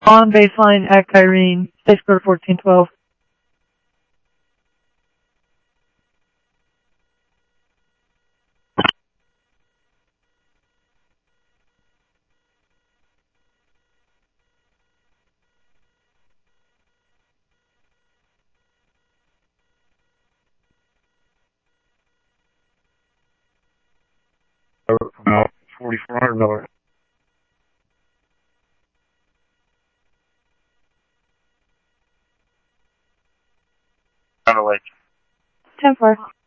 On baseline at Kyrene, Space Code 1412. From 4400 Miller. Kind of like 10-4.